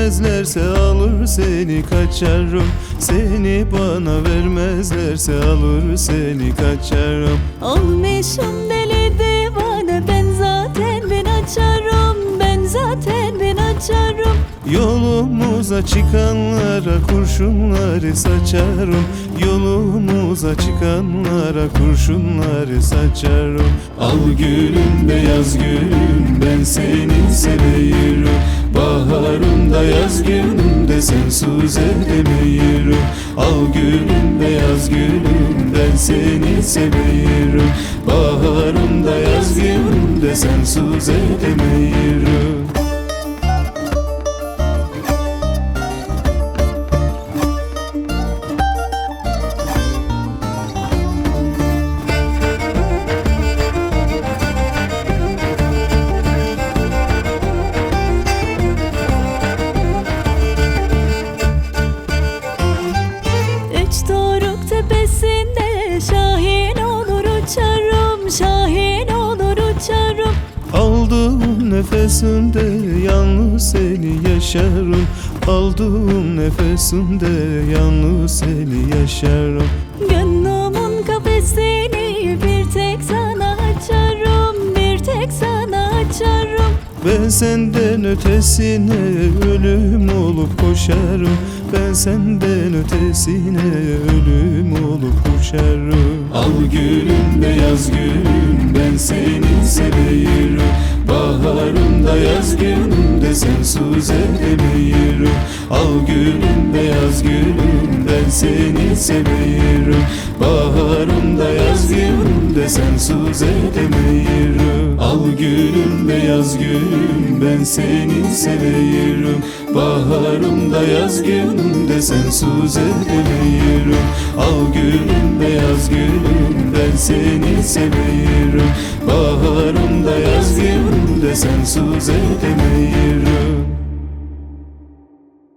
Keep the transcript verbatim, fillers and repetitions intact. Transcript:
vermezlerse alır seni kaçarım. Seni bana vermezlerse alır seni kaçarım. Olmuşum deli divane, ben zaten ben açarım. Ben zaten ben açarım. Yolumuza çıkanlara kurşunları saçarım. Yolumuza çıkanlara kurşunları saçarım. Al gülüm beyaz gülüm, ben seni seviyorum. Baharımda yaz günümde sensiz edemiyorum. Al gülüm beyaz gülüm, ben seni seviyorum. Baharımda yaz günümde sensiz edemiyorum. Üç doruk tepesinde şahin olur uçarım. Şahin olur uçarım. Aldığım nefesimde yalnız seni yaşarım. Aldığım nefesimde yalnız seni yaşarım. Gönlümün kafesini bir tek sana açarım. Bir tek sana açarım. Ben senden ötesine ölüm olup koşarım. Ben senden ötesine ölüm olup koşarım. Al gülüm beyaz gülüm, ben seni seviyorum. Baharımda yaz günümde sensiz edemiyorum. Al gülüm beyaz gülüm, ben seni seviyorum. Baharımda yaz günümde sensiz edemiyorum. Al gülüm beyaz gülüm, ben seni seviyorum. Baharımda yaz günümde sensiz edemiyorum. Al gülüm beyaz gülüm, ben seni seviyorum. Baharımda yaz günümde sensiz edemiyorum.